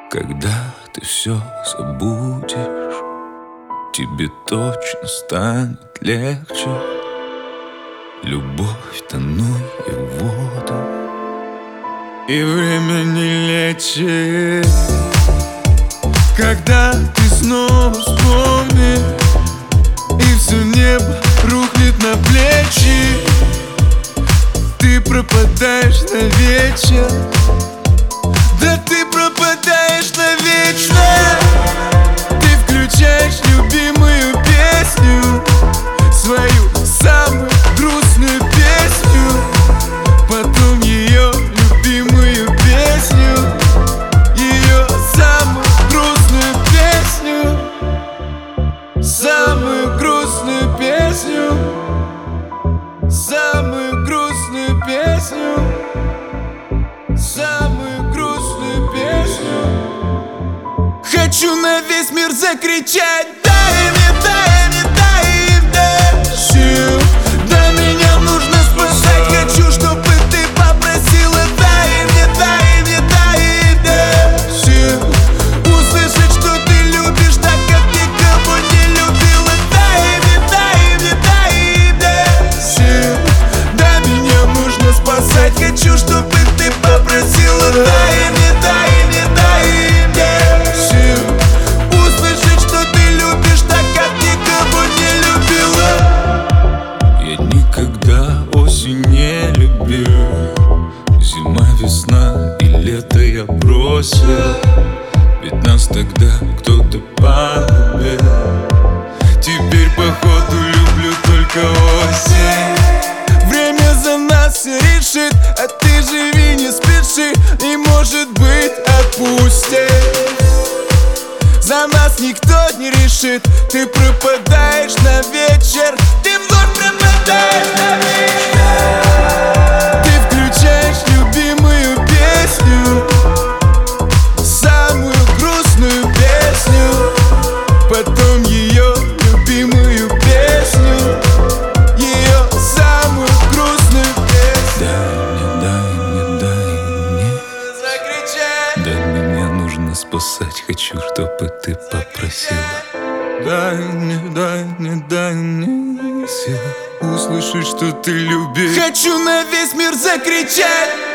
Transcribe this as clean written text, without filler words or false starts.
Когда ты все забудешь, тебе точно станет легче. Любовь тонует в воду, и время не лечит. Когда ты снова вспомнишь, и все небо рухнет на плечи, ты пропадаешь на вечер. Да ты пропадаешь навечно. Ты включаешь любимую песню, свою самую грустную песню, потом ее любимую песню, ее самую грустную песню, самую грустную песню, самую грустную песню, самую грустную песню. Хочу на весь мир закричать: дай мне, дай мне, дай мне сил. Да меня нужно спасать, хочу, чтобы ты попросила. Дай мне, дай мне, дай мне сил. Услышать, что ты любишь так, как никого не любила. Дай мне, дай мне, дай мне сил. Да меня нужно спасать, хочу, чтобы ты попросила. Дай мне, дай мне, дай мне сил. Услышать, что ты любишь так, как никого не любила. Я никогда осень не любил. Зима, весна и лето я бросил, ведь нас тогда кто-то полюбил. Теперь походу люблю только осень. Время за нас все решит, а ты живи, не спеши, и может быть отпустит. За нас никто не решит. Ты пропадаешь на вечер, ты вновь пропадаешь на вечер. Ты включаешь любимую песню, самую грустную песню, потом ее любимую песню, ее самую грустную песню. Дай мне, дай мне закричать. Да меня нужно спасать, хочу, чтобы ты попросила. Дай мне, дай мне, дай мне сил. Услышать, что ты любишь. Хочу на весь мир закричать.